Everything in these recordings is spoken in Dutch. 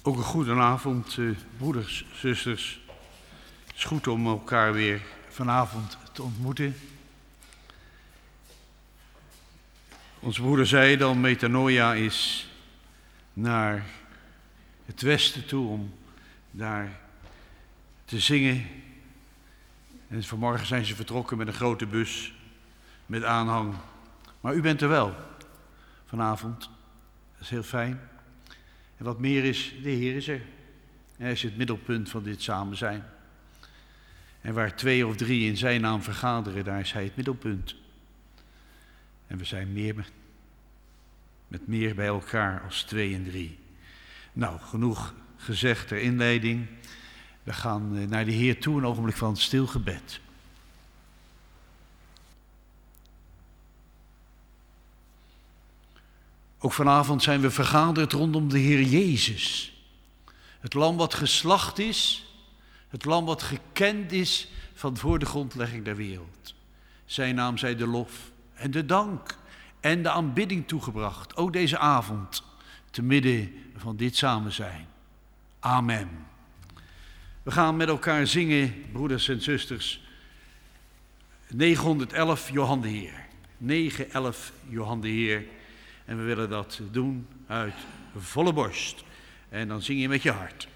Ook een goedenavond, broeders, zusters. Het is goed om elkaar weer vanavond te ontmoeten. Onze broeder zei dan, metanoia is naar het westen toe om daar te zingen. En vanmorgen zijn ze vertrokken met een grote bus met aanhang. Maar u bent er wel vanavond. Dat is heel fijn. En wat meer is, de Heer is er. Hij is het middelpunt van dit samen zijn. En waar 2 of 3 in zijn naam vergaderen, daar is hij het middelpunt. En we zijn met meer bij elkaar als 2 en 3. Nou, genoeg gezegd ter inleiding. We gaan naar de Heer toe, een ogenblik van stil gebed. Ook vanavond zijn we vergaderd rondom de Heer Jezus. Het lam wat geslacht is, het lam wat gekend is van voor de grondlegging der wereld. Zijn naam zij de lof en de dank en de aanbidding toegebracht. Ook deze avond, te midden van dit samen zijn. Amen. We gaan met elkaar zingen, broeders en zusters, 911 Johan de Heer. 911 Johan de Heer. En we willen dat doen uit volle borst. En dan zing je met je hart.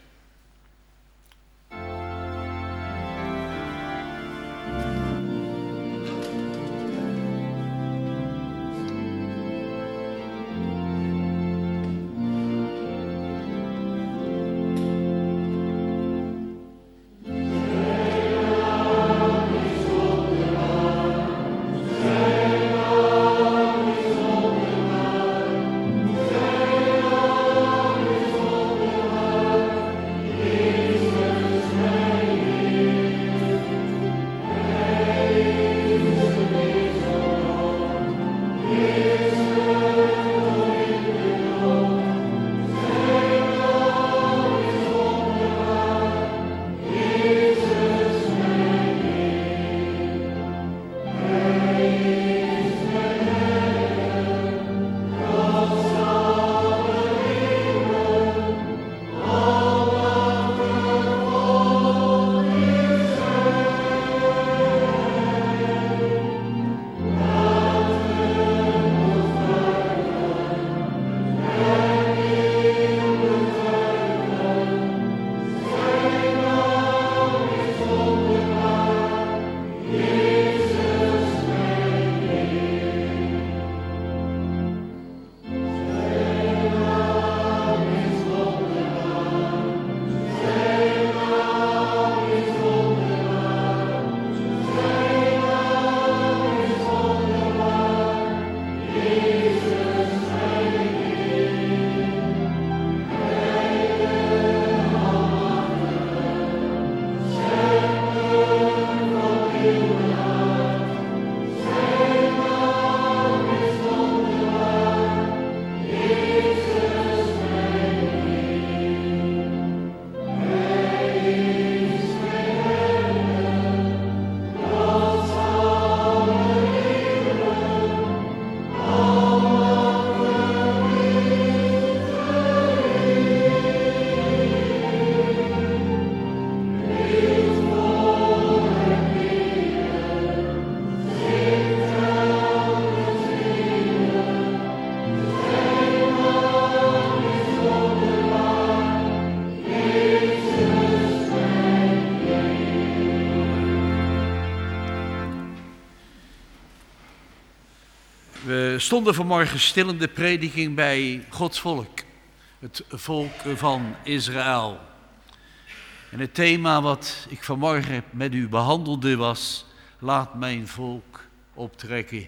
We stonden vanmorgen stil in de prediking bij Gods volk, het volk van Israël. En het thema wat ik vanmorgen met u behandelde was, laat mijn volk optrekken.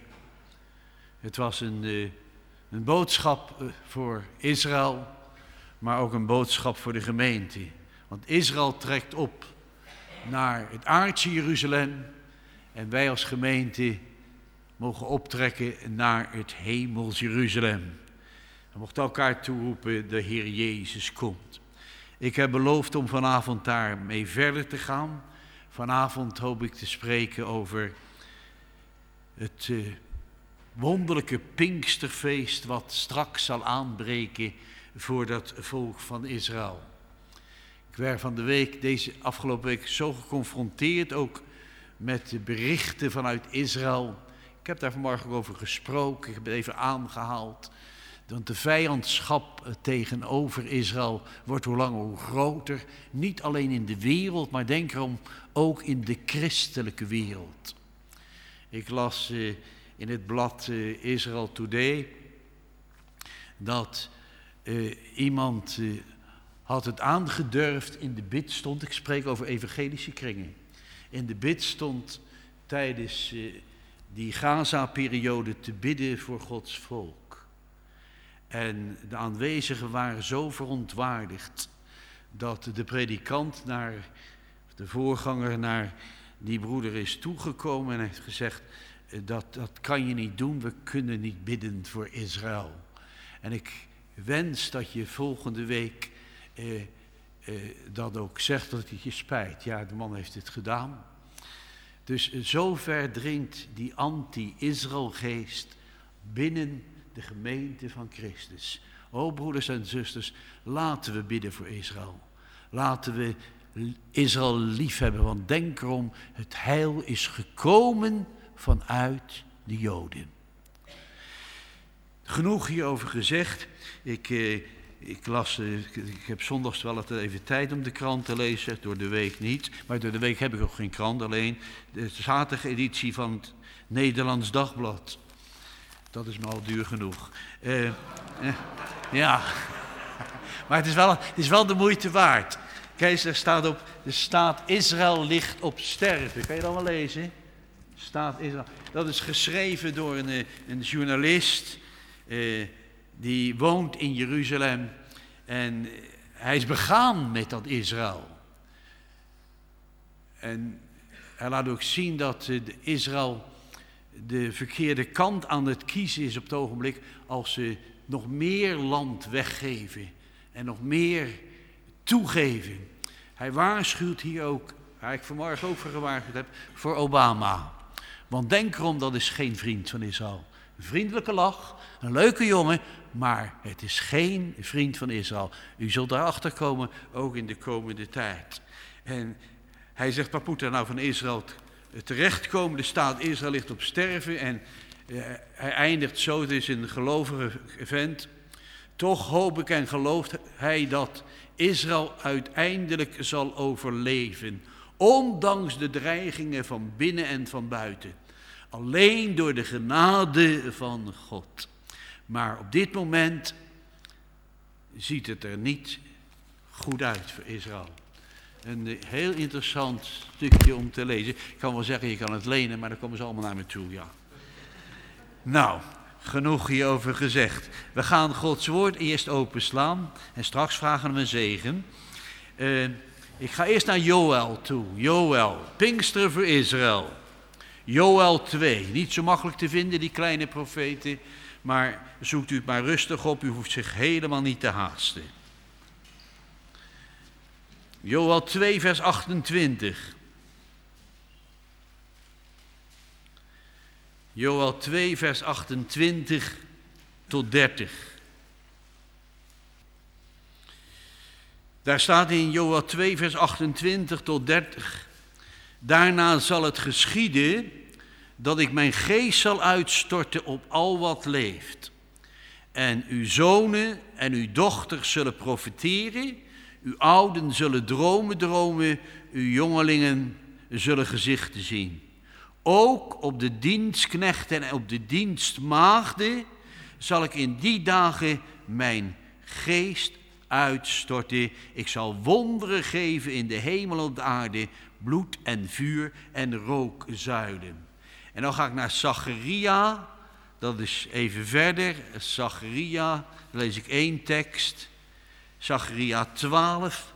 Het was een boodschap voor Israël, maar ook een boodschap voor de gemeente. Want Israël trekt op naar het aardse Jeruzalem en wij als gemeente mogen optrekken naar het hemels Jeruzalem. We mochten elkaar toeroepen, de Heer Jezus komt. Ik heb beloofd om vanavond daarmee verder te gaan. Vanavond hoop ik te spreken over het wonderlijke Pinksterfeest wat straks zal aanbreken voor dat volk van Israël. Ik werd van de week, deze afgelopen week, zo geconfronteerd ook met de berichten vanuit Israël. Ik heb daar vanmorgen ook over gesproken, ik heb het even aangehaald. Want de vijandschap tegenover Israël wordt hoe langer hoe groter. Niet alleen in de wereld, maar denk erom ook in de christelijke wereld. Ik las in het blad Israel Today dat iemand had het aangedurfd in de bidstond. Ik spreek over evangelische kringen. In de bidstond tijdens die Gaza-periode te bidden voor Gods volk. En de aanwezigen waren zo verontwaardigd dat de predikant de voorganger naar die broeder is toegekomen en heeft gezegd, dat kan je niet doen, we kunnen niet bidden voor Israël. En ik wens dat je volgende week dat ook zegt, dat het je spijt. Ja, de man heeft het gedaan. Dus zover dringt die anti-Israël-geest binnen de gemeente van Christus. O broeders en zusters, laten we bidden voor Israël. Laten we Israël liefhebben, want denk erom, het heil is gekomen vanuit de Joden. Genoeg hierover gezegd. Ik heb zondags wel altijd even tijd om de krant te lezen, door de week niet. Maar door de week heb ik ook geen krant, alleen de zaterdageditie van het Nederlands Dagblad. Dat is me al duur genoeg. Ja, maar het is wel de moeite waard. Kijk, er staat op, de staat Israël ligt op sterven. Kan je dat wel lezen? Staat Israël. Dat is geschreven door een journalist die woont in Jeruzalem. En hij is begaan met dat Israël. En hij laat ook zien dat Israël de verkeerde kant aan het kiezen is op het ogenblik, als ze nog meer land weggeven en nog meer toegeven. Hij waarschuwt hier ook, waar ik vanmorgen ook voor gewaarschuwd heb, voor Obama. Want denk erom, dat is geen vriend van Israël. Een vriendelijke lach, een leuke jongen, maar het is geen vriend van Israël. U zult daarachter komen, ook in de komende tijd. En hij zegt, wat moet er nou van Israël terechtkomen? De staat Israël ligt op sterven en hij eindigt zo, het is een gelovige vent. Toch hoop ik en gelooft hij dat Israël uiteindelijk zal overleven, ondanks de dreigingen van binnen en van buiten. Alleen door de genade van God. Maar op dit moment ziet het er niet goed uit voor Israël. Een heel interessant stukje om te lezen. Ik kan wel zeggen, je kan het lenen, maar dan komen ze allemaal naar me toe, ja. Nou, genoeg hierover gezegd. We gaan Gods woord eerst openslaan en straks vragen we een zegen. Ik ga eerst naar Joël toe. Joël, Pinksteren voor Israël. Joël 2, niet zo makkelijk te vinden, die kleine profeten, maar zoekt u het maar rustig op, u hoeft zich helemaal niet te haasten. Joël 2, vers 28. Joël 2, vers 28 tot 30. Daar staat in Joël 2, vers 28 tot 30. Daarna zal het geschieden dat ik mijn geest zal uitstorten op al wat leeft. En uw zonen en uw dochters zullen profeteren, uw ouden zullen dromen, uw jongelingen zullen gezichten zien. Ook op de dienstknechten en op de dienstmaagden zal ik in die dagen mijn geest uitstorten. Ik zal wonderen geven in de hemel en op de aarde, bloed en vuur en rookzuilen. En dan ga ik naar Zacharia, dat is even verder. Zacharia, dan lees ik 1 tekst. Zacharia 12.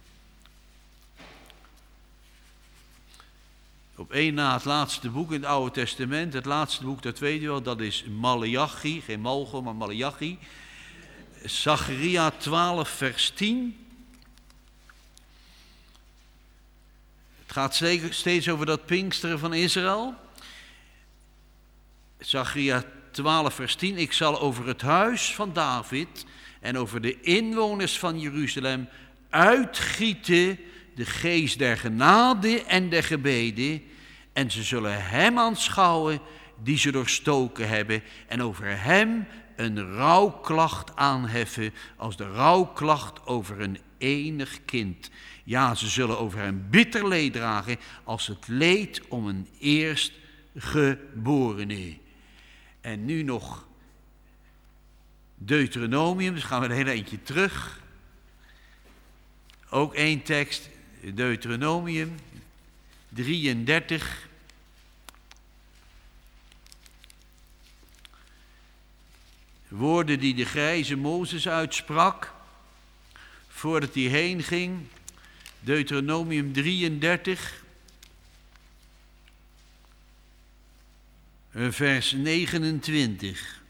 Op 1 na het laatste boek in het Oude Testament. Het laatste boek, dat weet u wel, dat is Maleachi. Geen Malchom, maar Maleachi. Zacharia 12, vers 10. Het gaat steeds over dat Pinksteren van Israël. Zacharia 12, vers 10. Ik zal over het huis van David en over de inwoners van Jeruzalem uitgieten de geest der genade en der gebeden. En ze zullen hem aanschouwen die ze doorstoken hebben en over hem een rouwklacht aanheffen als de rouwklacht over een enig kind. Ja, ze zullen over hem bitter leed dragen als het leed om een eerstgeborene. En nu nog Deuteronomium, dus gaan we een heel eindje terug. Ook één tekst, Deuteronomium 33. Woorden die de grijze Mozes uitsprak voordat hij heen ging. Deuteronomium 33, vers 29.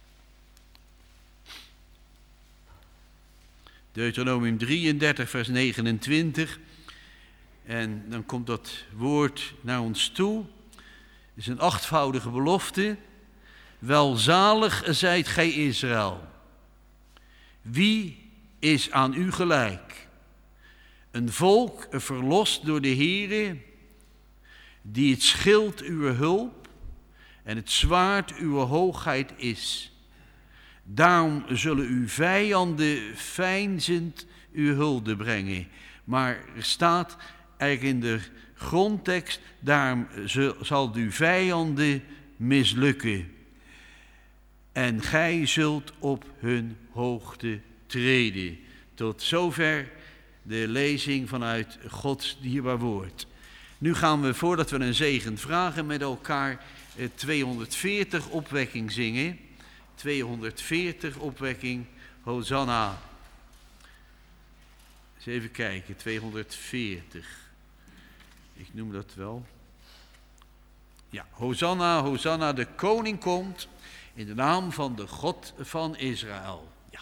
Deuteronomium 33, vers 29. En dan komt dat woord naar ons toe. Het is een 8voudige belofte. Welzalig zijt gij Israël. Wie is aan u gelijk? Een volk verlost door de Heere, die het schild uw hulp en het zwaard uw hoogheid is. Daarom zullen uw vijanden veinzend uw hulde brengen. Maar er staat eigenlijk in de grondtekst, daarom zal uw vijanden mislukken. En gij zult op hun hoogte treden. Tot zover de lezing vanuit Gods dierbaar woord. Nu gaan we, voordat we een zegen vragen, met elkaar 240 opwekking zingen. 240 opwekking, Hosanna. Eens even kijken, 240. Ik noem dat wel. Ja, Hosanna, Hosanna, de koning komt in de naam van de God van Israël. Ja.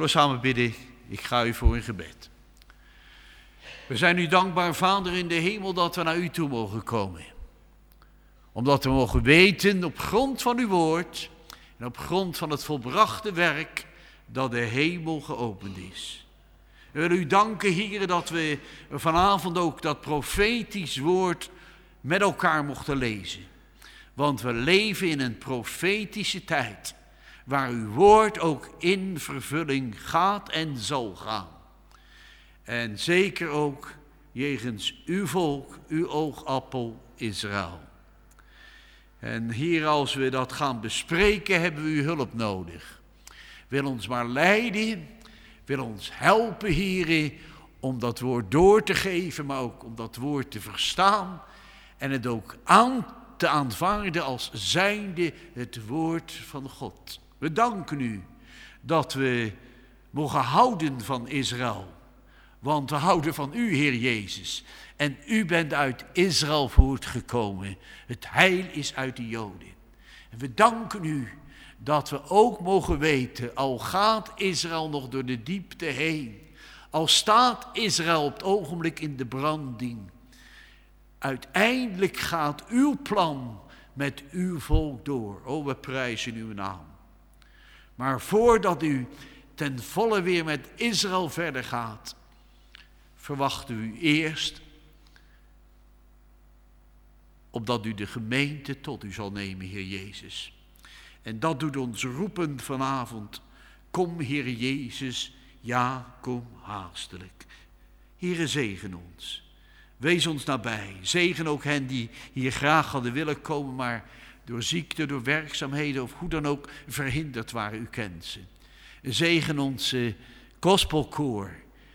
Zullen we samen bidden? Ik ga u voor in gebed. We zijn u dankbaar, Vader in de hemel, dat we naar u toe mogen komen. Omdat we mogen weten op grond van uw woord en op grond van het volbrachte werk dat de hemel geopend is. We willen u danken, Heer, dat we vanavond ook dat profetisch woord met elkaar mochten lezen. Want we leven in een profetische tijd, waar uw woord ook in vervulling gaat en zal gaan. En zeker ook jegens uw volk, uw oogappel Israël. En hier, als we dat gaan bespreken, hebben we uw hulp nodig. Wil ons maar leiden, wil ons helpen, Heer, om dat woord door te geven, maar ook om dat woord te verstaan en het ook te aanvaarden als zijnde het woord van God. We danken u dat we mogen houden van Israël, want we houden van u, Heer Jezus. En u bent uit Israël voortgekomen. Het heil is uit de Joden. En we danken u dat we ook mogen weten, al gaat Israël nog door de diepte heen, al staat Israël op het ogenblik in de branding, uiteindelijk gaat uw plan met uw volk door. O, we prijzen uw naam. Maar voordat u ten volle weer met Israël verder gaat, verwachten u eerst opdat u de gemeente tot u zal nemen, Heer Jezus. En dat doet ons roepen vanavond. Kom, Heer Jezus, ja, kom haastelijk. Heere, zegen ons. Wees ons nabij. Zegen ook hen die hier graag hadden willen komen, maar door ziekte, door werkzaamheden of hoe dan ook verhinderd waren. U kent ze. Zegen ons gospelkoor,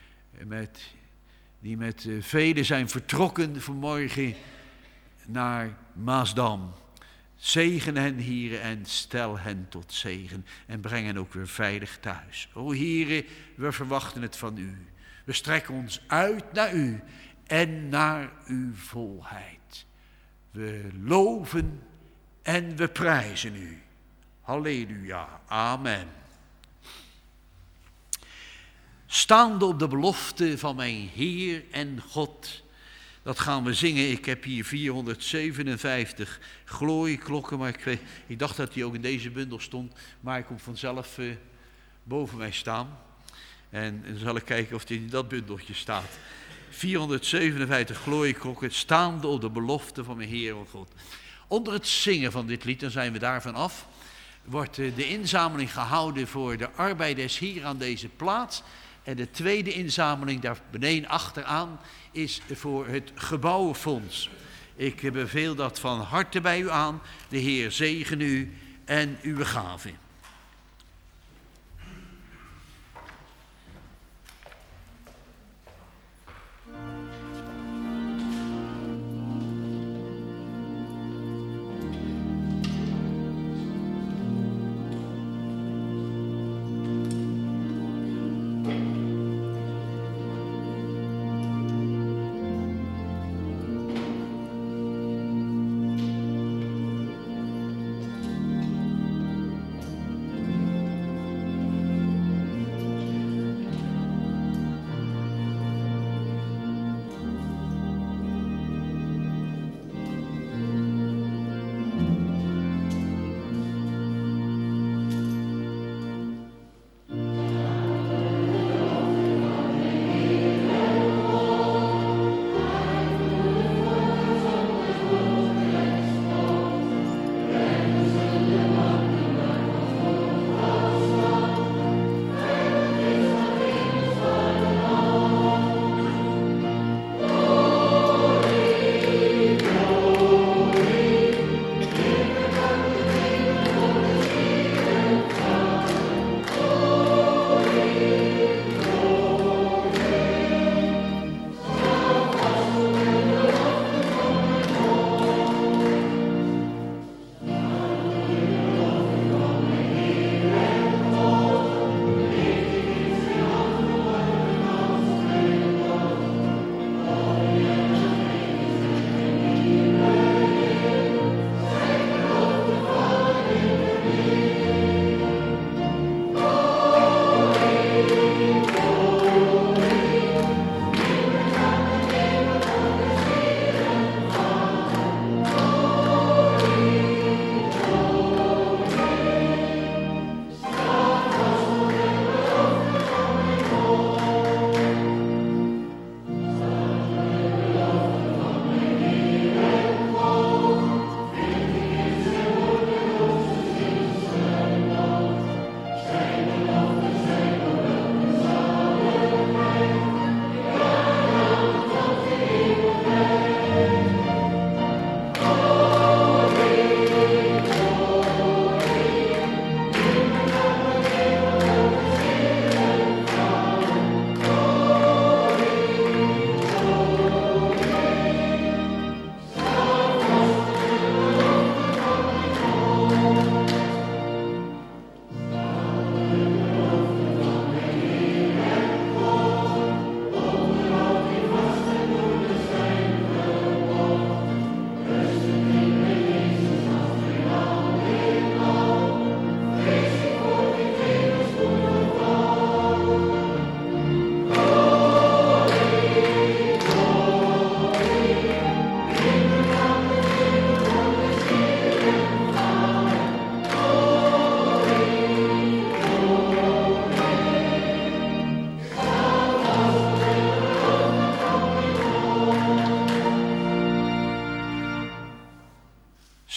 die met velen zijn vertrokken vanmorgen naar Maasdam. Zegen hen, Heere, en stel hen tot zegen en breng hen ook weer veilig thuis. O Heere, we verwachten het van u. We strekken ons uit naar u en naar uw volheid. We loven en we prijzen u. Halleluja, amen. Staande op de belofte van mijn Heer en God. Dat gaan we zingen. Ik heb hier 457 glooieklokken, maar ik dacht dat die ook in deze bundel stond. Maar hij komt vanzelf boven mij staan. En dan zal ik kijken of die in dat bundeltje staat. 457 glooieklokken, staande op de belofte van mijn Heer en God. Onder het zingen van dit lied, dan zijn we daarvan af, wordt de inzameling gehouden voor de arbeiders hier aan deze plaats. En de tweede inzameling daar beneden achteraan is voor het gebouwenfonds. Ik beveel dat van harte bij u aan. De Heer zegen u en uw gave.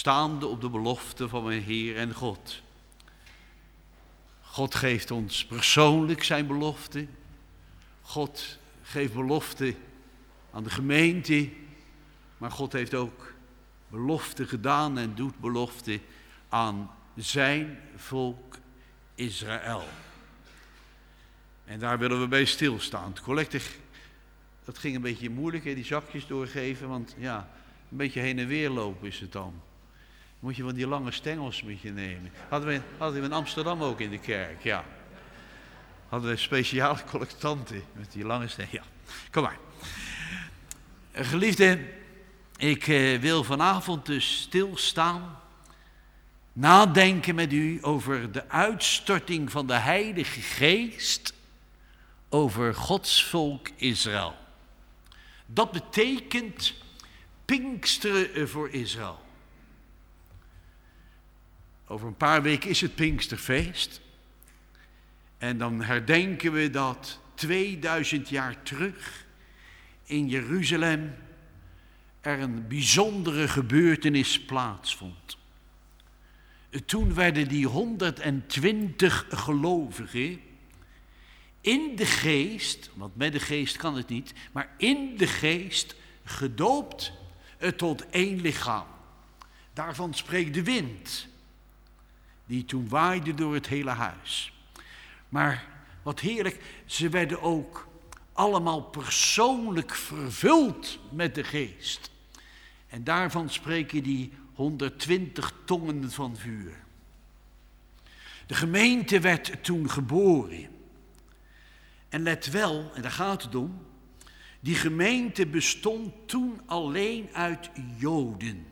staande op de belofte van mijn Heer en God. God geeft ons persoonlijk zijn belofte. God geeft belofte aan de gemeente. Maar God heeft ook belofte gedaan en doet belofte aan zijn volk Israël. En daar willen we bij stilstaan. Het collecte, dat ging een beetje moeilijk, hè, die zakjes doorgeven. Want ja, een beetje heen en weer lopen is het dan. Moet je van die lange stengels met je nemen. Hadden we in Amsterdam ook in de kerk, ja. Hadden we speciale collectanten met die lange stengels. Ja, kom maar. Geliefden, ik wil vanavond dus stilstaan. Nadenken met u over de uitstorting van de Heilige Geest over Gods volk Israël. Dat betekent Pinksteren voor Israël. Over een paar weken is het Pinksterfeest. En dan herdenken we dat 2000 jaar terug in Jeruzalem er een bijzondere gebeurtenis plaatsvond. Toen werden die 120 gelovigen in de geest, want met de geest kan het niet, maar in de geest gedoopt tot één lichaam. Daarvan spreekt de wind, die toen waaide door het hele huis. Maar wat heerlijk, ze werden ook allemaal persoonlijk vervuld met de geest. En daarvan spreken die 120 tongen van vuur. De gemeente werd toen geboren. En let wel, en daar gaat het om, die gemeente bestond toen alleen uit Joden.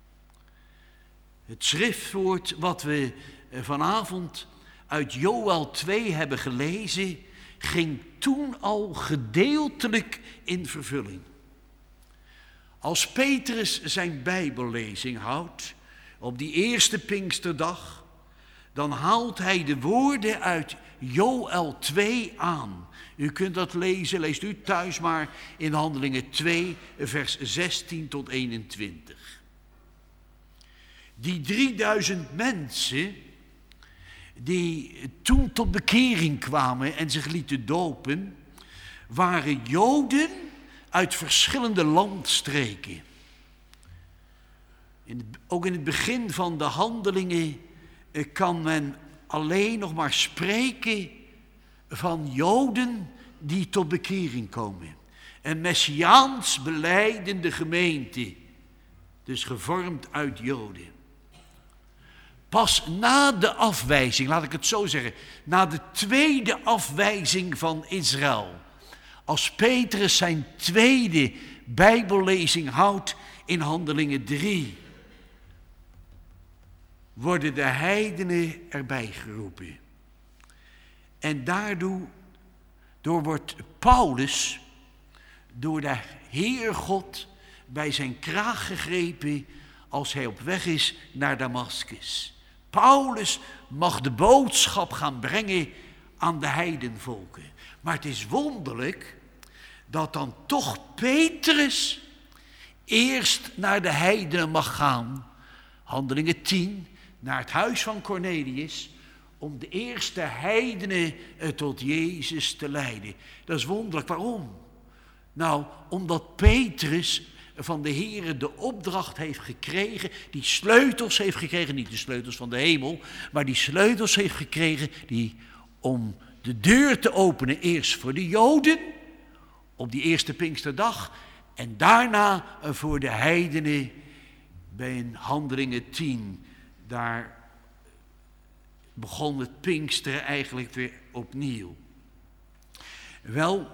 Het schriftwoord wat we vanavond uit Joël 2 hebben gelezen, ging toen al gedeeltelijk in vervulling. Als Petrus zijn Bijbellezing houdt op die eerste Pinksterdag, dan haalt hij de woorden uit Joël 2 aan. U kunt dat lezen, leest u thuis maar in Handelingen 2, vers 16 tot 21. Die 3000 mensen die toen tot bekering kwamen en zich lieten dopen, waren Joden uit verschillende landstreken. Ook in het begin van de handelingen kan men alleen nog maar spreken van Joden die tot bekering komen. Een messiaans belijdende gemeente, dus gevormd uit Joden. Pas na de afwijzing, laat ik het zo zeggen, na de tweede afwijzing van Israël, als Petrus zijn tweede Bijbellezing houdt in Handelingen 3, worden de heidenen erbij geroepen. En daardoor wordt Paulus door de Heer God bij zijn kraag gegrepen als hij op weg is naar Damaskus. Paulus mag de boodschap gaan brengen aan de heidenvolken. Maar het is wonderlijk dat dan toch Petrus eerst naar de heidenen mag gaan. Handelingen 10, naar het huis van Cornelius, om de eerste heidenen tot Jezus te leiden. Dat is wonderlijk. Waarom? Nou, omdat Petrus van de Heere de opdracht heeft gekregen, die sleutels heeft gekregen, niet de sleutels van de hemel, maar die sleutels heeft gekregen om de deur te openen, eerst voor de Joden, op die eerste Pinksterdag, en daarna voor de heidenen bij Handelingen 10. Daar begon het Pinksteren eigenlijk weer opnieuw. Wel,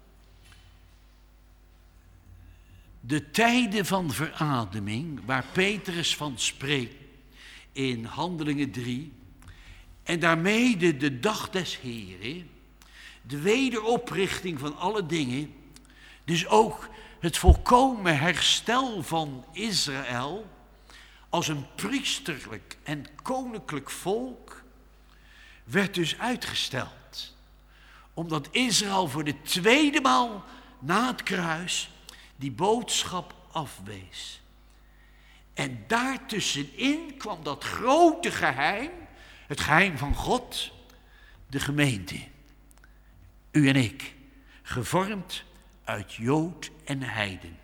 de tijden van verademing, waar Petrus van spreekt in Handelingen 3, en daarmee de dag des Heren, de wederoprichting van alle dingen, dus ook het volkomen herstel van Israël als een priesterlijk en koninklijk volk, werd dus uitgesteld. Omdat Israël voor de tweede maal na het kruis die boodschap afwees. En daartussenin kwam dat grote geheim, het geheim van God, de gemeente. U en ik, gevormd uit Jood en heiden.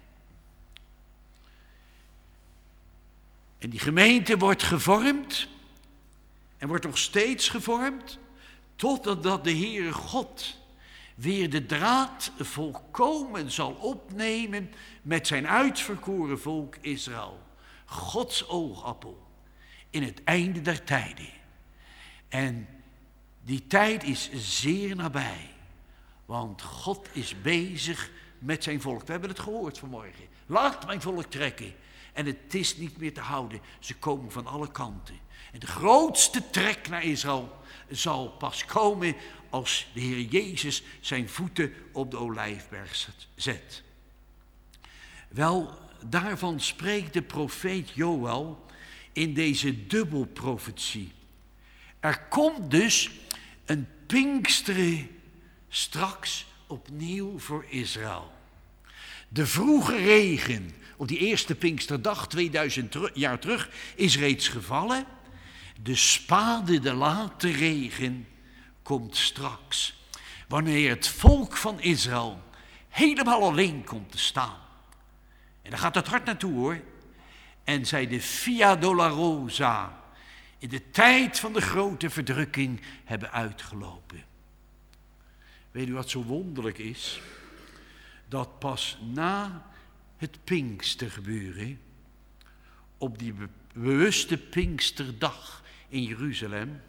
En die gemeente wordt gevormd en wordt nog steeds gevormd, totdat de Heere God weer de draad volkomen zal opnemen met zijn uitverkoren volk Israël. Gods oogappel in het einde der tijden. En die tijd is zeer nabij, want God is bezig met zijn volk. We hebben het gehoord vanmorgen. Laat mijn volk trekken. En het is niet meer te houden. Ze komen van alle kanten. En de grootste trek naar Israël zal pas komen als de Heer Jezus zijn voeten op de Olijfberg zet. Wel, daarvan spreekt de profeet Joël in deze dubbelprofetie. Er komt dus een Pinksteren straks opnieuw voor Israël. De vroege regen op die eerste Pinksterdag 2000 jaar terug is reeds gevallen. De spade, de late regen, komt straks. Wanneer het volk van Israël helemaal alleen komt te staan. En daar gaat het hard naartoe hoor. En zij de Via Dolorosa in de tijd van de grote verdrukking hebben uitgelopen. Weet u wat zo wonderlijk is? Dat pas na het Pinkstergebeuren, op die bewuste Pinksterdag in Jeruzalem,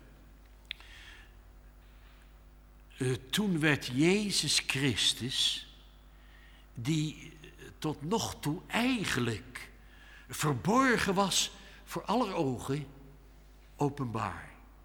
toen werd Jezus Christus, die tot nog toe eigenlijk verborgen was voor aller ogen, openbaar.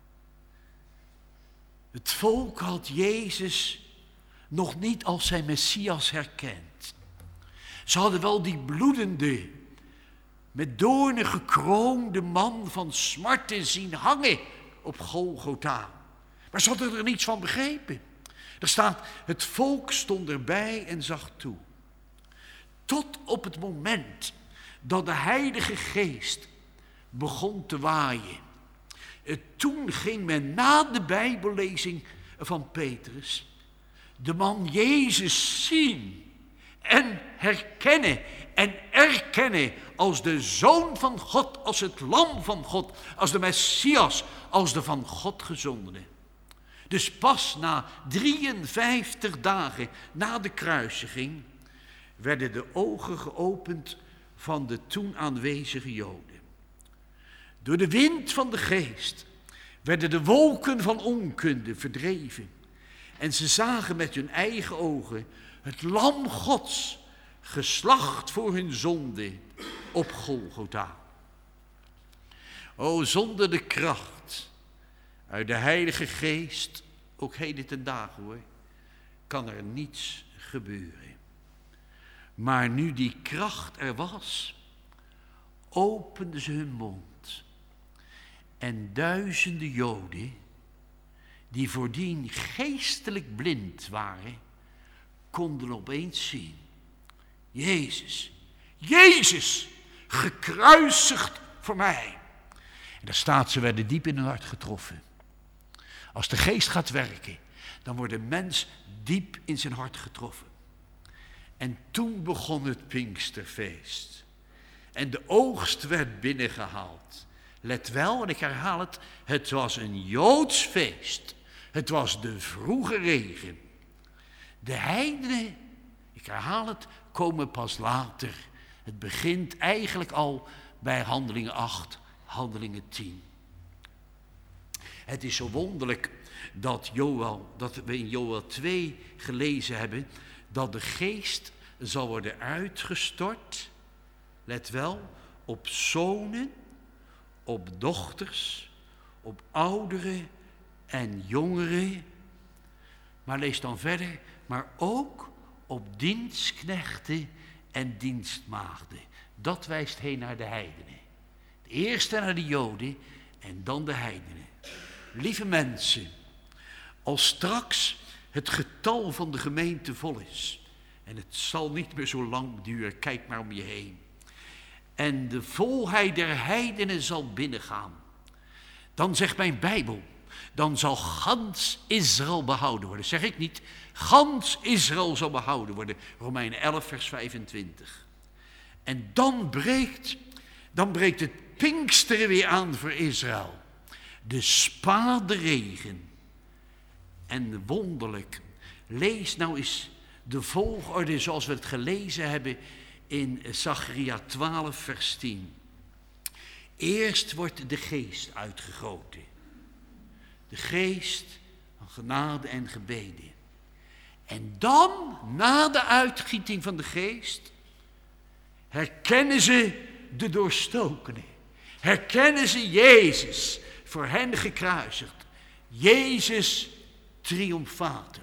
Het volk had Jezus nog niet als zijn Messias herkend. Ze hadden wel die bloedende, met doornen gekroonde man van smarten zien hangen op Golgotha. Maar ze hadden er niets van begrepen. Er staat, het volk stond erbij en zag toe. Tot op het moment dat de Heilige Geest begon te waaien. Toen ging men na de Bijbellezing van Petrus de man Jezus zien en herkennen en erkennen als de Zoon van God, als het Lam van God, als de Messias, als de van God gezondene. Dus pas na 53 dagen na de kruisiging werden de ogen geopend van de toen aanwezige Joden. Door de wind van de geest werden de wolken van onkunde verdreven. En ze zagen met hun eigen ogen het Lam Gods geslacht voor hun zonde op Golgotha. O, zonder de kracht uit de Heilige Geest, ook heden ten dagen hoor, kan er niets gebeuren. Maar nu die kracht er was, openden ze hun mond. En duizenden Joden, die voordien geestelijk blind waren, konden opeens zien. Jezus, Jezus, gekruisigd voor mij. En daar staat, ze werden diep in hun hart getroffen. Als de geest gaat werken, dan wordt een mens diep in zijn hart getroffen. En toen begon het Pinksterfeest. En de oogst werd binnengehaald. Let wel, en ik herhaal het, het was een Joods feest. Het was de vroege regen. De heidenen, ik herhaal het, komen pas later. Het begint eigenlijk al bij Handelingen 8, Handelingen 10. Het is zo wonderlijk dat we in Joël 2 gelezen hebben dat de geest zal worden uitgestort, let wel, op zonen, op dochters, op ouderen en jongeren. Maar lees dan verder, maar ook op dienstknechten en dienstmaagden. Dat wijst heen naar de heidenen. Eerst naar de Joden en dan de heidenen. Lieve mensen, als straks het getal van de gemeente vol is, en het zal niet meer zo lang duren, kijk maar om je heen. en de volheid der heidenen zal binnengaan. Dan zegt mijn Bijbel, dan zal gans Israël behouden worden. Zeg ik niet, gans Israël zal behouden worden. Romeinen 11 vers 25. En dan breekt het Pinksteren weer aan voor Israël. De spade regen. En wonderlijk. Lees nou eens de volgorde zoals we het gelezen hebben in Zacharia 12 vers 10. Eerst wordt de geest uitgegoten. De geest van genade en gebeden. En dan, na de uitgieting van de geest, herkennen ze de doorstokenen. Herkennen ze Jezus, voor hen gekruisigd. Jezus triomfator.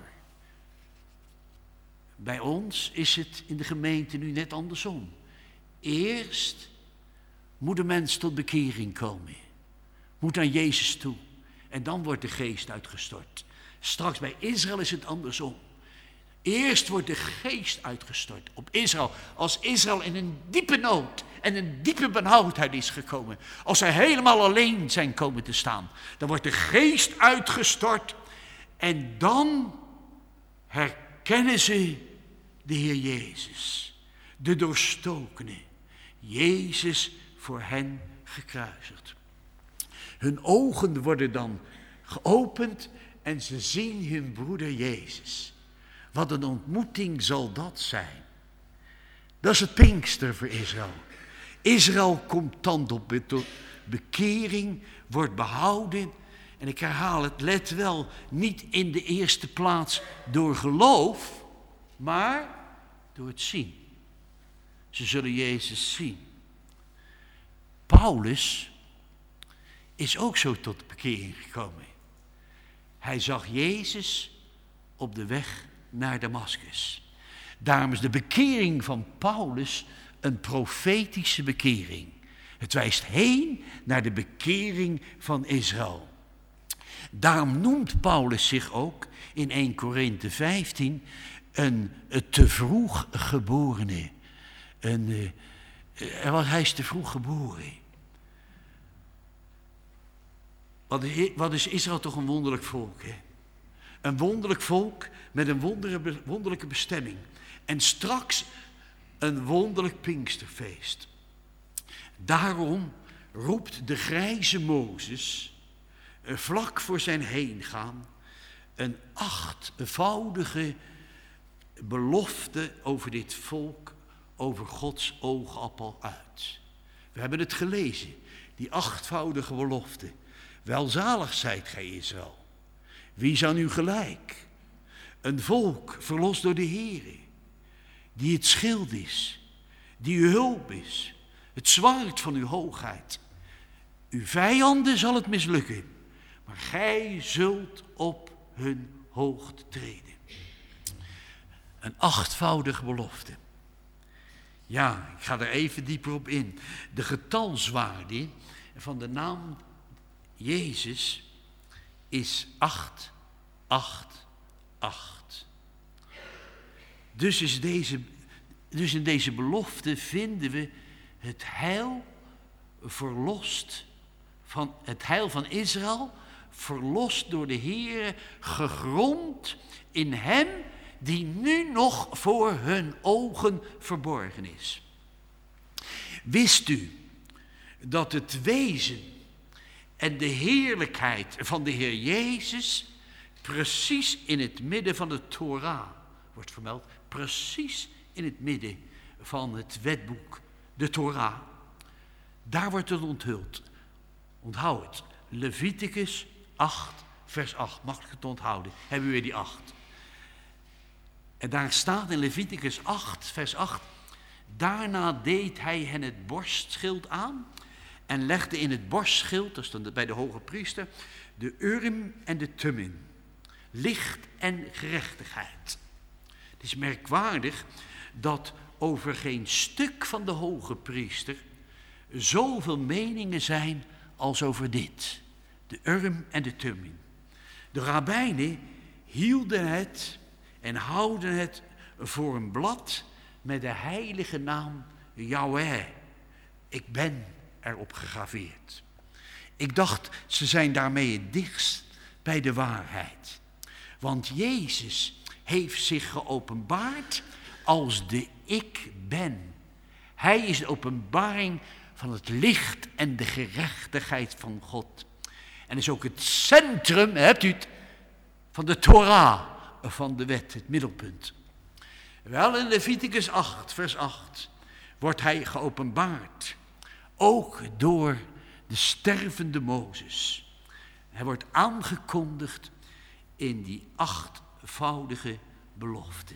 Bij ons is het in de gemeente nu net andersom. Eerst moet de mens tot bekering komen. Moet naar Jezus toe. En dan wordt de geest uitgestort. Straks bij Israël is het andersom. Eerst wordt de geest uitgestort op Israël. Als Israël in een diepe nood en een diepe benauwdheid is gekomen. Als zij helemaal alleen zijn komen te staan. Dan wordt de geest uitgestort. En dan herkennen ze de Heer Jezus. De doorstokene. Jezus voor hen gekruisigd. Hun ogen worden dan geopend en ze zien hun broeder Jezus. Wat een ontmoeting zal dat zijn. Dat is het Pinkster voor Israël. Israël komt dan tot bekering, wordt behouden. En ik herhaal het, let wel, niet in de eerste plaats door geloof, maar door het zien. Ze zullen Jezus zien. Paulus is ook zo tot bekering gekomen. Hij zag Jezus op de weg naar Damaskus. Daarom is de bekering van Paulus een profetische bekering. Het wijst heen naar de bekering van Israël. Daarom noemt Paulus zich ook in 1 Korinthe 15 een te vroeg geborene. Hij is te vroeg geboren. Wat is Israël toch een wonderlijk volk, hè? Een wonderlijk volk met een wonderlijke bestemming. En straks een wonderlijk Pinksterfeest. Daarom roept de grijze Mozes vlak voor zijn heengaan een 8voudige belofte over dit volk, over Gods oogappel uit. We hebben het gelezen, die 8voudige belofte. Welzalig zijt gij Israël. Wie is aan u gelijk? Een volk verlost door de Heere, die het schild is, die uw hulp is, het zwaard van uw hoogheid. Uw vijanden zal het mislukken, maar gij zult op hun hoogte treden. Een 8voudige belofte. Ja, ik ga er even dieper op in. De getalswaarde van de naam Jezus is 888. Dus in deze belofte vinden we het heil van Israël, verlost door de Heere, gegrond in hem die nu nog voor hun ogen verborgen is. Wist u dat het wezen en de heerlijkheid van de Heer Jezus precies in het midden van de Torah wordt vermeld, precies in het midden van het wetboek, de Torah. Daar wordt het onthuld. Onthoud het. Leviticus 8, vers 8. Makkelijk te onthouden. Hebben we weer die 8. En daar staat in Leviticus 8, vers 8. Daarna deed hij hen het borstschild aan en legde in het borstschild, dat stond bij de hoge priester, de Urim en de Thummim. Licht en gerechtigheid. Het is merkwaardig dat over geen stuk van de hoge priester zoveel meningen zijn als over dit. De Urim en de Thummim. De rabbijnen hielden het en houden het voor een blad met de heilige naam Yahweh. ik ben erop gegraveerd. Ik dacht, ze zijn daarmee het dichtst bij de waarheid. Want Jezus heeft zich geopenbaard als de ik ben. Hij is de openbaring van het licht en de gerechtigheid van God. En is ook het centrum, hebt u het, van de Torah, van de wet, het middelpunt. Wel, in Leviticus 8, vers 8, wordt hij geopenbaard. Ook door de stervende Mozes. Hij wordt aangekondigd in die 8voudige belofte.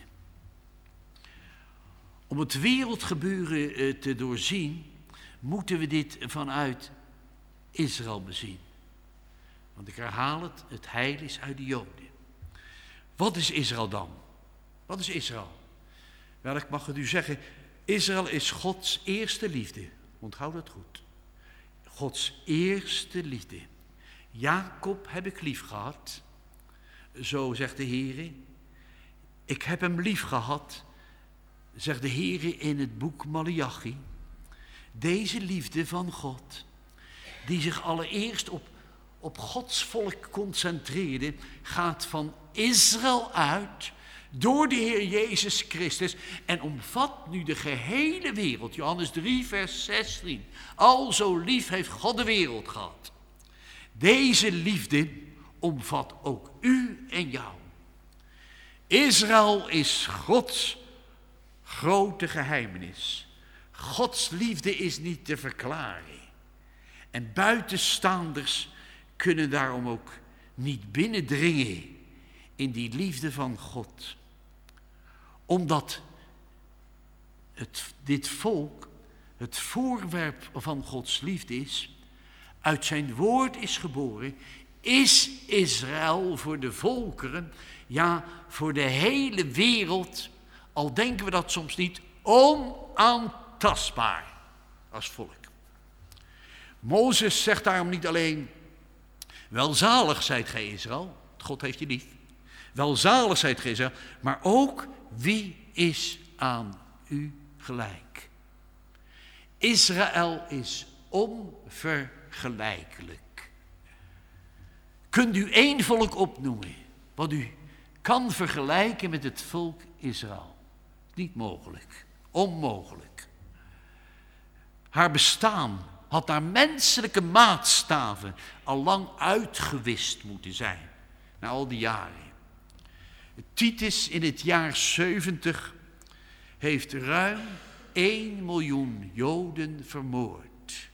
Om het wereldgebeuren te doorzien, moeten we dit vanuit Israël bezien. Want ik herhaal het heil is uit de Joden. Wat is Israël dan? Wat is Israël? Wel, ik mag het u zeggen, Israël is Gods eerste liefde. Onthoud dat goed. Gods eerste liefde. Jacob heb ik lief gehad, zo zegt de Heere. Ik heb hem lief gehad, zegt de Heere in het boek Maleachi. Deze liefde van God, die zich allereerst op Gods volk concentreerde, gaat van Israël uit door de Heer Jezus Christus en omvat nu de gehele wereld. Johannes 3, vers 16. Al zo lief heeft God de wereld gehad. Deze liefde omvat ook u en jou. Israël is Gods grote geheimenis. Gods liefde is niet te verklaren. En buitenstaanders kunnen daarom ook niet binnendringen in die liefde van God. Omdat dit volk het voorwerp van Gods liefde is, uit zijn woord is geboren, is Israël voor de volkeren, ja voor de hele wereld, al denken we dat soms niet, onaantastbaar als volk. Mozes zegt daarom niet alleen, welzalig zijt gij Israël, God heeft je lief. Welzalig zijt gij Israël, maar ook wie is aan u gelijk. Israël is onvergelijkelijk. Kunt u één volk opnoemen wat u kan vergelijken met het volk Israël? Niet mogelijk, onmogelijk. Haar bestaan had naar menselijke maatstaven al lang uitgewist moeten zijn, na al die jaren. Titus in het jaar 70 heeft ruim 1 miljoen Joden vermoord.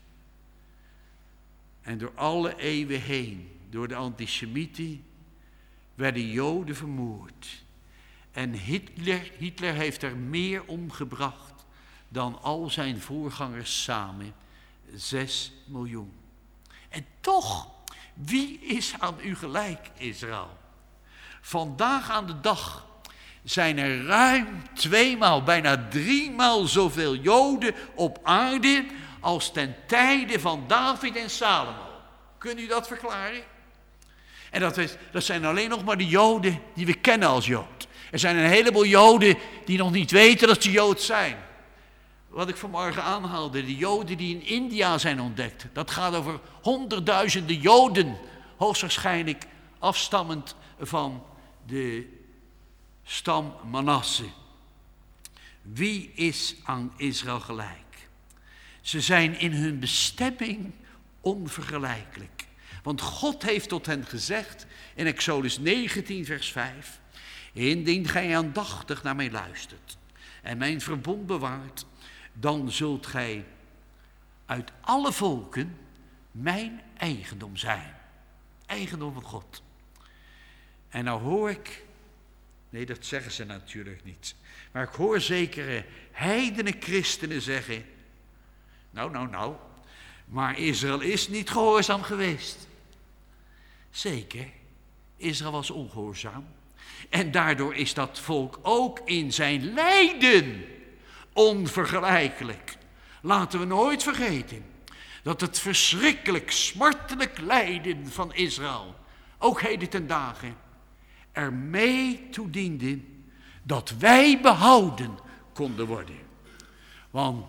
En door alle eeuwen heen, door de antisemieten, werden Joden vermoord. En Hitler heeft er meer omgebracht dan al zijn voorgangers samen, 6 miljoen. En toch, wie is aan u gelijk, Israël? Vandaag aan de dag zijn er ruim 2 maal, bijna 3 maal zoveel Joden op aarde als ten tijde van David en Salomo. Kunt u dat verklaren? En dat zijn alleen nog maar de Joden die we kennen als Jood. Er zijn een heleboel Joden die nog niet weten dat ze Jood zijn. Wat ik vanmorgen aanhaalde, de Joden die in India zijn ontdekt. Dat gaat over honderdduizenden Joden, hoogstwaarschijnlijk afstammend van de stam Manasse. Wie is aan Israël gelijk? Ze zijn in hun bestemming onvergelijkelijk. Want God heeft tot hen gezegd in Exodus 19 vers 5. Indien gij aandachtig naar mij luistert en mijn verbond bewaart, dan zult gij uit alle volken mijn eigendom zijn. Eigendom van God. En nou hoor ik, nee dat zeggen ze natuurlijk niet, maar ik hoor zekere heidene christenen zeggen, nou, maar Israël is niet gehoorzaam geweest. Zeker, Israël was ongehoorzaam. En daardoor is dat volk ook in zijn lijden onvergelijkelijk. Laten we nooit vergeten dat het verschrikkelijk, smartelijk lijden van Israël, ook heden ten dagen, er mee toe diende dat wij behouden konden worden. Want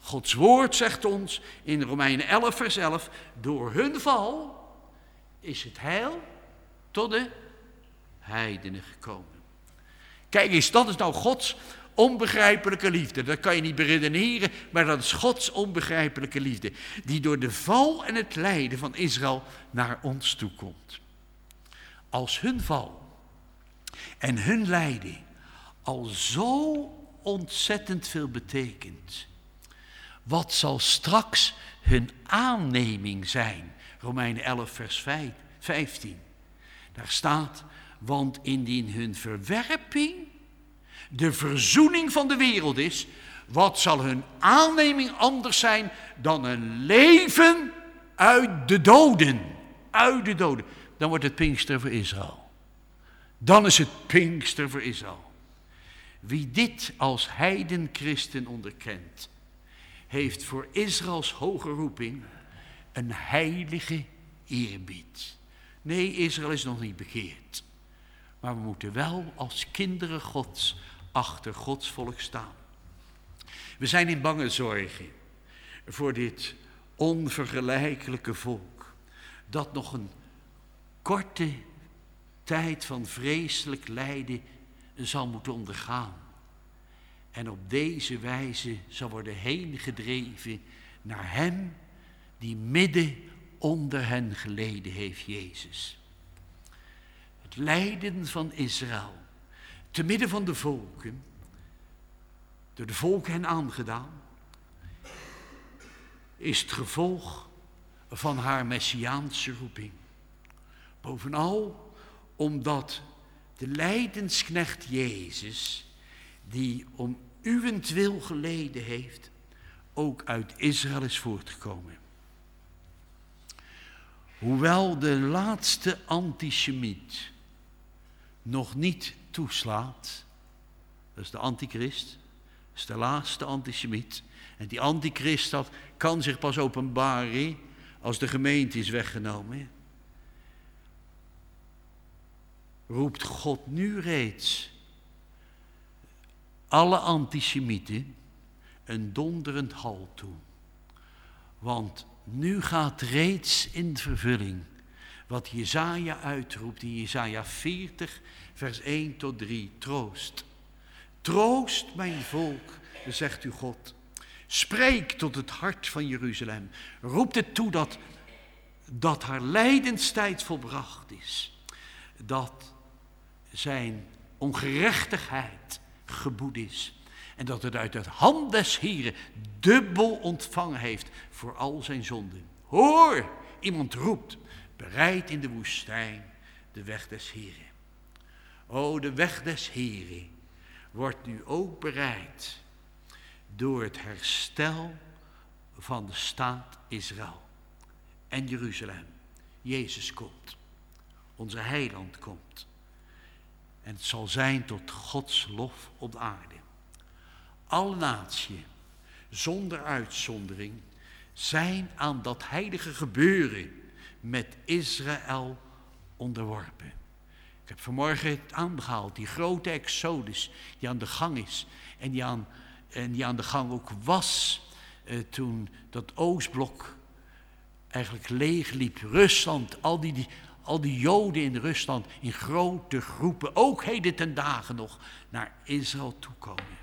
Gods woord zegt ons in Romeinen 11 vers 11, door hun val is het heil tot de heidenen gekomen. Kijk eens, dat is nou Gods onbegrijpelijke liefde. Dat kan je niet beredeneren, maar dat is Gods onbegrijpelijke liefde. Die door de val en het lijden van Israël naar ons toe komt. Als hun val en hun lijden al zo ontzettend veel betekent, wat zal straks hun aanneming zijn? Romeinen 11 vers 15. Daar staat, want indien hun verwerping de verzoening van de wereld is, wat zal hun aanneming anders zijn dan een leven uit de doden? Uit de doden. Dan wordt het Pinkster voor Israël. Dan is het Pinkster voor Israël. Wie dit als heidenchristen onderkent, heeft voor Israëls hoge roeping een heilige eerbied. Nee, Israël is nog niet bekeerd. Maar we moeten wel als kinderen Gods achter Gods volk staan. We zijn in bange zorgen voor dit onvergelijkelijke volk, dat nog een korte tijd van vreselijk lijden zal moeten ondergaan. En op deze wijze zal worden heen gedreven naar hem die midden onder hen geleden heeft, Jezus. Het lijden van Israël, te midden van de volken, door de volken hen aangedaan, is het gevolg van haar messiaanse roeping. Bovenal omdat de lijdensknecht Jezus, die om uwentwil geleden heeft, ook uit Israël is voortgekomen. Hoewel de laatste antisemiet nog niet toeslaat, dat is de antichrist, dat is de laatste antisemiet. En die antichrist dat kan zich pas openbaren als de gemeente is weggenomen. Roept God nu reeds alle antisemieten een donderend halt toe. Want nu gaat reeds in vervulling wat Jesaja uitroept in Jesaja 40 vers 1 tot 3. Troost. Troost mijn volk, zegt u God. Spreek tot het hart van Jeruzalem. Roept het toe dat haar lijdenstijd volbracht is. Dat zijn ongerechtigheid geboet is. En dat het uit de hand des Heren dubbel ontvangen heeft voor al zijn zonden. Hoor, iemand roept, bereid in de woestijn de weg des Heren. O, de weg des Heren wordt nu ook bereid door het herstel van de staat Israël en Jeruzalem. Jezus komt, onze heiland komt. En het zal zijn tot Gods lof op de aarde. Alle naties, zonder uitzondering, zijn aan dat heilige gebeuren met Israël onderworpen. Ik heb vanmorgen het aangehaald, die grote exodus die aan de gang is. En die aan de gang ook was toen dat Oostblok eigenlijk leegliep. Rusland, al die Joden in Rusland in grote groepen, ook heden ten dagen nog, naar Israël toekomen.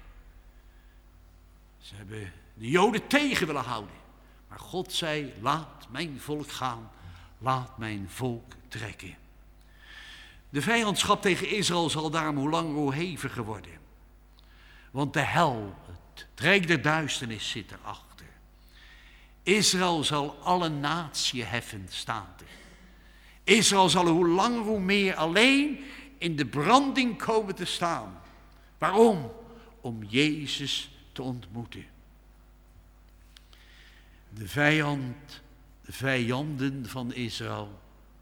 Ze hebben de Joden tegen willen houden. Maar God zei, laat mijn volk gaan, laat mijn volk trekken. De vijandschap tegen Israël zal daarom hoe langer hoe heviger worden. Want de hel, het rijk der duisternis zit erachter. Israël zal alle naties heffen, staat er. Israël zal hoe langer hoe meer alleen in de branding komen te staan. Waarom? Om Jezus te ontmoeten. De vijanden van Israël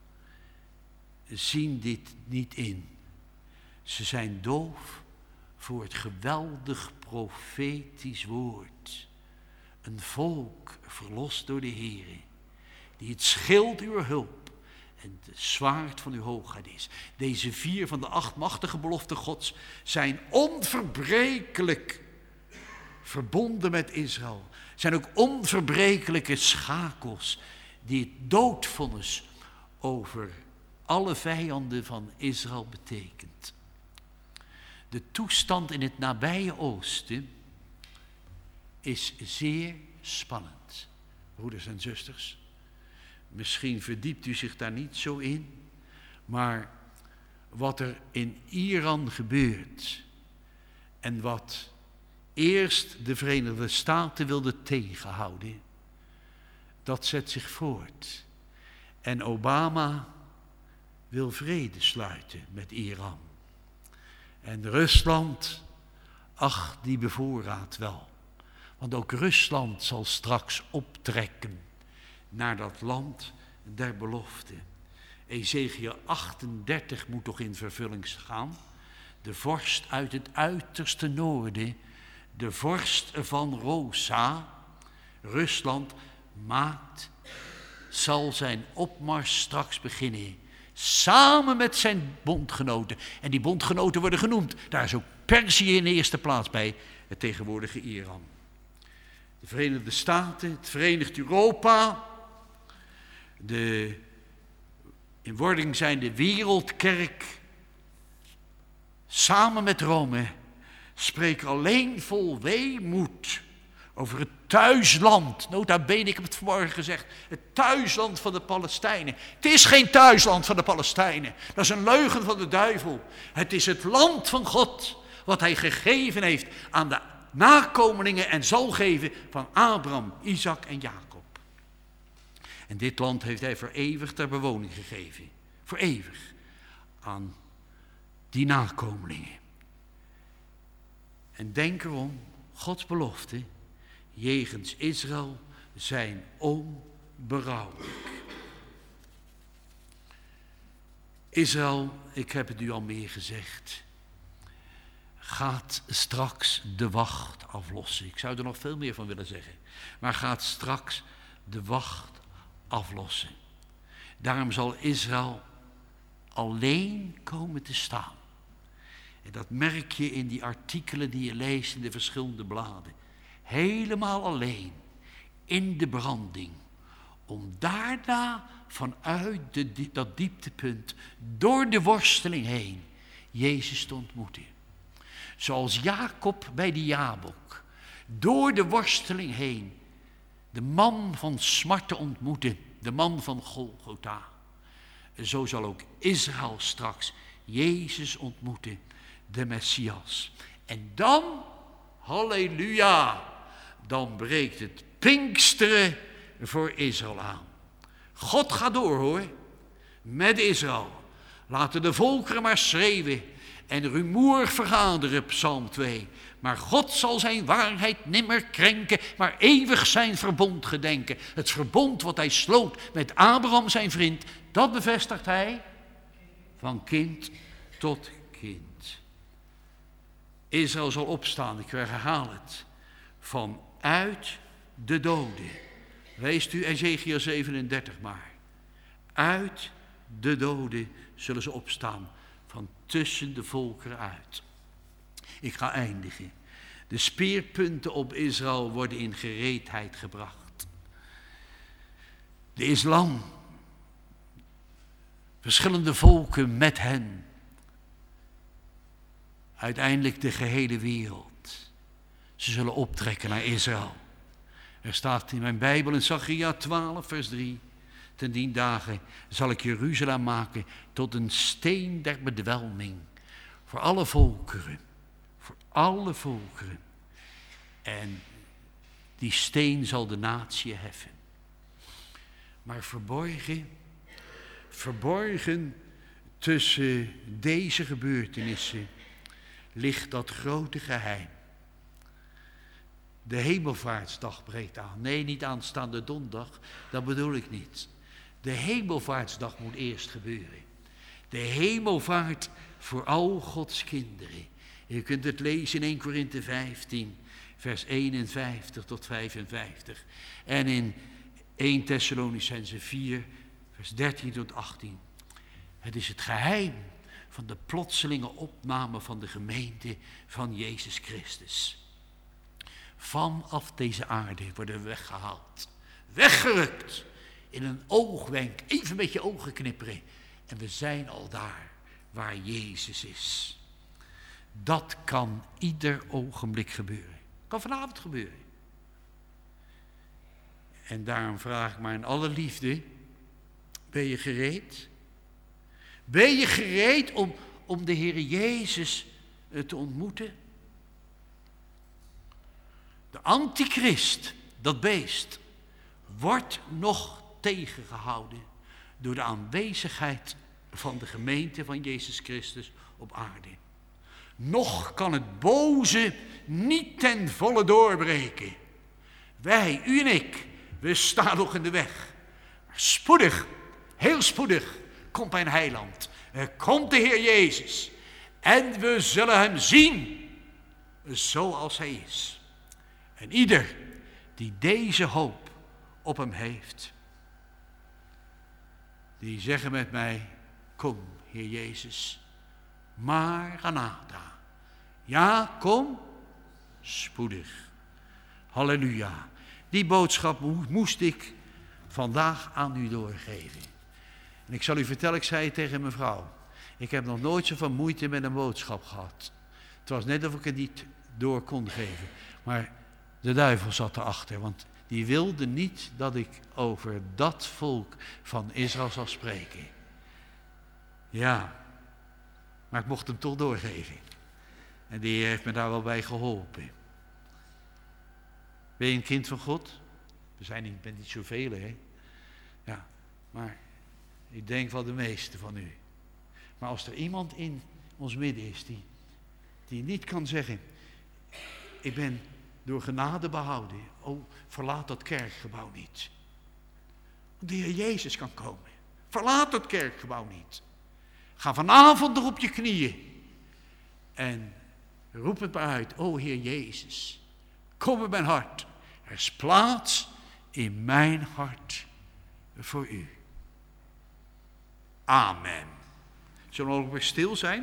zien dit niet in. Ze zijn doof voor het geweldig profetisch woord. Een volk verlost door de Heere, die het schild uw hulp en het zwaard van uw hoogheid is. Deze 4 van de 8 machtige beloften Gods zijn onverbrekelijk verbonden met Israël. Zijn ook onverbrekelijke schakels die het doodvonnis over alle vijanden van Israël betekent. De toestand in het nabije oosten is zeer spannend. Broeders en zusters, misschien verdiept u zich daar niet zo in, maar wat er in Iran gebeurt en wat eerst de Verenigde Staten wilden tegenhouden, dat zet zich voort. En Obama wil vrede sluiten met Iran. En Rusland, ach, die bevoorraadt wel. Want ook Rusland zal straks optrekken naar dat land der belofte. Ezechiël 38 moet toch in vervulling gaan. De vorst uit het uiterste noorden, de vorst van Rosa, Rusland, zal zijn opmars straks beginnen. Samen met zijn bondgenoten. En die bondgenoten worden genoemd. Daar is ook Perzië in de eerste plaats bij, het tegenwoordige Iran. De Verenigde Staten, het Verenigd Europa, de in wording zijnde wereldkerk, samen met Rome, spreken alleen vol weemoed over het thuisland. Nota bene, ik heb het vanmorgen gezegd, het thuisland van de Palestijnen. Het is geen thuisland van de Palestijnen, dat is een leugen van de duivel. Het is het land van God, wat hij gegeven heeft aan de nakomelingen en zal geven van Abraham, Isaac en Jacob. En dit land heeft hij voor eeuwig ter bewoning gegeven. Voor eeuwig. Aan die nakomelingen. En denk erom, Gods belofte jegens Israël zijn onberouwelijk. Israël, ik heb het u al meer gezegd, gaat straks de wacht aflossen. Ik zou er nog veel meer van willen zeggen. Maar gaat straks de wacht aflossen. Daarom zal Israël alleen komen te staan. En dat merk je in die artikelen die je leest in de verschillende bladen. Helemaal alleen in de branding. Om daarna vanuit dat dieptepunt door de worsteling heen Jezus te ontmoeten. Zoals Jacob bij de Jabok door de worsteling heen de man van smarten ontmoeten, de man van Golgotha. En zo zal ook Israël straks Jezus ontmoeten, de Messias. En dan, halleluja, dan breekt het Pinksteren voor Israël aan. God gaat door hoor, met Israël. Laten de volkeren maar schreeuwen en rumoer vergaderen, Psalm 2. Maar God zal zijn waarheid nimmer krenken, maar eeuwig zijn verbond gedenken. Het verbond wat hij sloot met Abraham zijn vriend, dat bevestigt hij van kind tot kind. Israël zal opstaan, ik herhaal het, vanuit de doden. Leest u Ezechiël 37 maar. Uit de doden zullen ze opstaan, van tussen de volkeren uit. Ik ga eindigen. De speerpunten op Israël worden in gereedheid gebracht. De islam, verschillende volken met hen. Uiteindelijk de gehele wereld. Ze zullen optrekken naar Israël. Er staat in mijn Bijbel in Zachariah 12 vers 3. Ten dien dagen zal ik Jeruzalem maken tot een steen der bedwelming. Voor alle volkeren. Voor alle volkeren. En die steen zal de natie heffen. Maar verborgen tussen deze gebeurtenissen ligt dat grote geheim. De hemelvaartsdag breekt aan. Nee, niet aanstaande donderdag, dat bedoel ik niet. De hemelvaartsdag moet eerst gebeuren. De hemelvaart voor al Gods kinderen. Je kunt het lezen in 1 Korinthe 15, vers 51 tot 55. En in 1 Thessalonicenzen 4, vers 13 tot 18. Het is het geheim van de plotselinge opname van de gemeente van Jezus Christus. vanaf deze aarde worden we weggehaald. Weggerukt. In een oogwenk, even met je ogen knipperen. En we zijn al daar waar Jezus is. Dat kan ieder ogenblik gebeuren. Kan vanavond gebeuren. En daarom vraag ik maar in alle liefde, ben je gereed? Ben je gereed om de Heer Jezus te ontmoeten? De antichrist, dat beest, wordt nog tegengehouden door de aanwezigheid van de gemeente van Jezus Christus op aarde. Nog kan het boze niet ten volle doorbreken. Wij, u en ik, we staan nog in de weg. Maar spoedig, heel spoedig, komt mijn heiland. Er komt de Heer Jezus. En we zullen hem zien zoals hij is. En ieder die deze hoop op hem heeft, die zeggen met mij, kom, Heer Jezus, Maranatha. Ja, kom, spoedig. Halleluja. Die boodschap moest ik vandaag aan u doorgeven. En ik zal u vertellen, ik zei het tegen mijn vrouw. Ik heb nog nooit zoveel moeite met een boodschap gehad. Het was net of ik het niet door kon geven. Maar de duivel zat erachter, want die wilde niet dat ik over dat volk van Israël zou spreken. Ja, maar ik mocht hem toch doorgeven. En de Heer heeft me daar wel bij geholpen. Ben je een kind van God? Ik ben niet zoveel, hè? Ja, maar ik denk wel de meeste van u. Maar als er iemand in ons midden is die niet kan zeggen, ik ben door genade behouden. Oh, verlaat dat kerkgebouw niet. Want de Heer Jezus kan komen. Verlaat dat kerkgebouw niet. Ga vanavond nog op je knieën. En roep het maar uit. O Heer Jezus, kom in mijn hart. Er is plaats in mijn hart voor u. Amen. Zullen we ook weer stil zijn?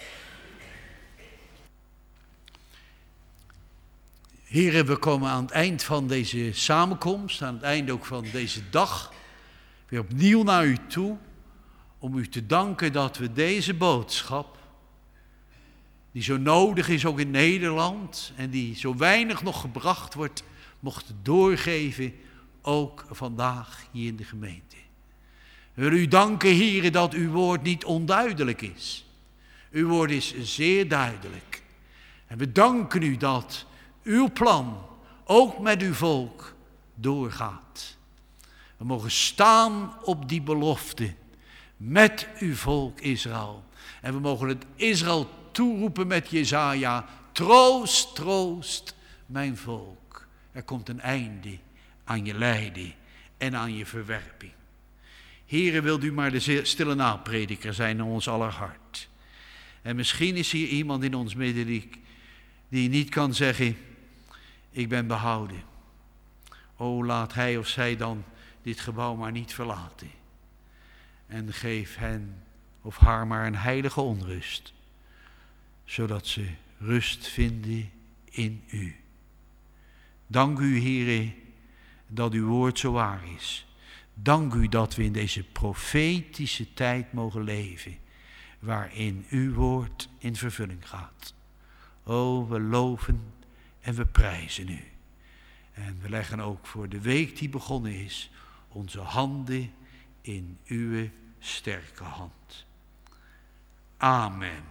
Heren, we komen aan het eind van deze samenkomst, aan het eind ook van deze dag, weer opnieuw naar u toe, om u te danken dat we deze boodschap, die zo nodig is ook in Nederland en die zo weinig nog gebracht wordt, mochten doorgeven, ook vandaag hier in de gemeente. We willen u danken, heren, dat uw woord niet onduidelijk is. Uw woord is zeer duidelijk. En we danken u dat uw plan ook met uw volk doorgaat. We mogen staan op die belofte met uw volk Israël. En we mogen het Israël toeroepen met Jesaja. Troost, troost mijn volk. Er komt een einde aan je lijden en aan je verwerping. Here, wilt u maar de stille naprediker zijn in ons aller hart. En misschien is hier iemand in ons midden die niet kan zeggen, ik ben behouden. O, laat hij of zij dan dit gebouw maar niet verlaten. En geef hen of haar maar een heilige onrust, zodat ze rust vinden in u. Dank u, Heere, dat uw woord zo waar is. Dank u dat we in deze profetische tijd mogen leven, waarin uw woord in vervulling gaat. O, we loven en we prijzen u. En we leggen ook voor de week die begonnen is, onze handen in uw sterke hand. Amen.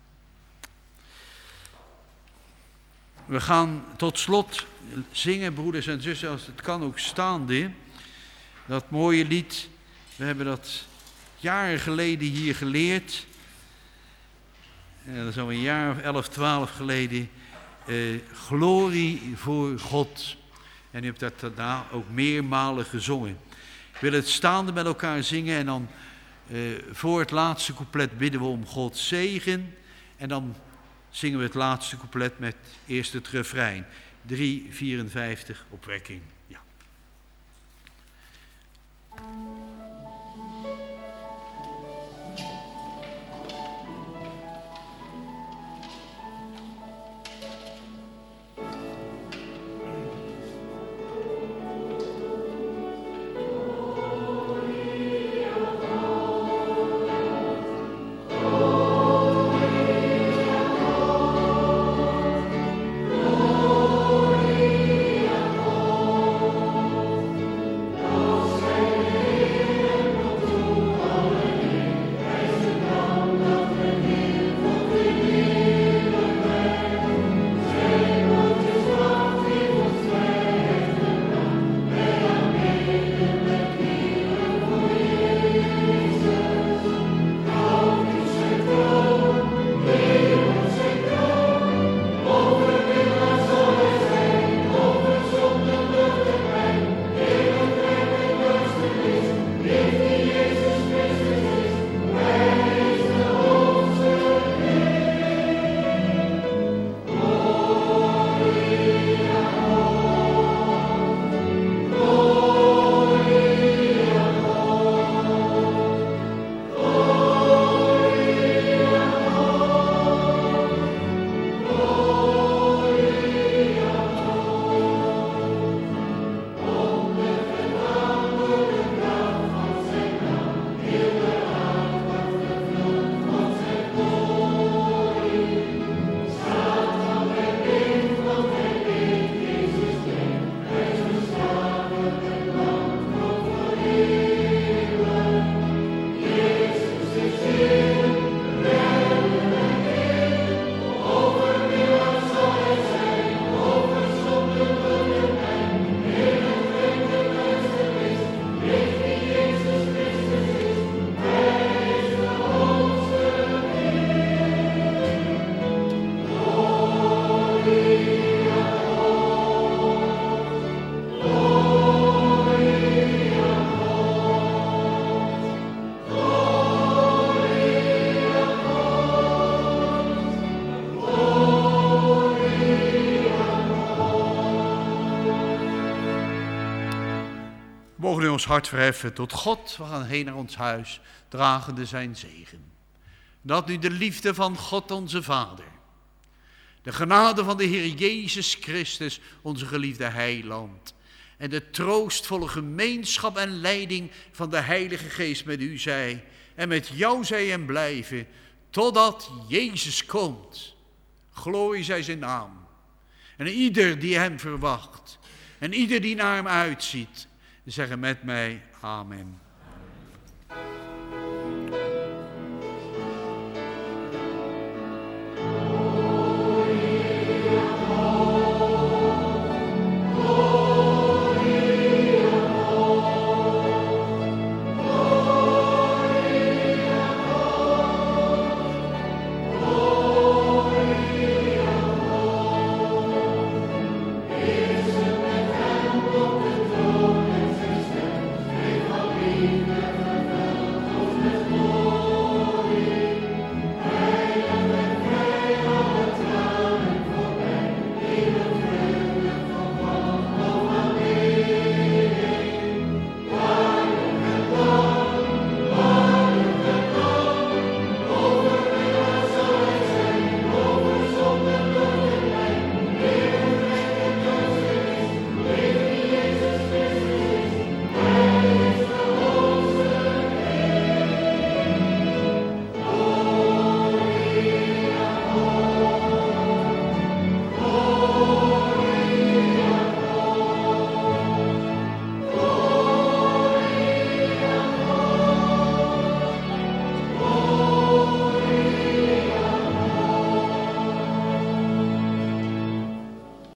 We gaan tot slot zingen, broeders en zussen, als het kan ook staande. Dat mooie lied, we hebben dat jaren geleden hier geleerd. Dat is al een jaar of 11, 12 geleden. Glorie voor God. En u hebt dat daarna ook meermalen gezongen. Ik wil het staande met elkaar zingen en dan voor het laatste couplet bidden we om Gods zegen. En dan zingen we het laatste couplet met eerst het refrein. 3:54 opwekking. Ja. Mogen we ons hart verheffen tot God. We gaan heen naar ons huis, dragende zijn zegen. Dat nu de liefde van God onze Vader, de genade van de Heer Jezus Christus, onze geliefde heiland, en de troostvolle gemeenschap en leiding van de Heilige Geest met u zij en met jou zij en blijven, totdat Jezus komt. Glorie zij zijn naam. En ieder die hem verwacht en ieder die naar hem uitziet, zeggen met mij amen.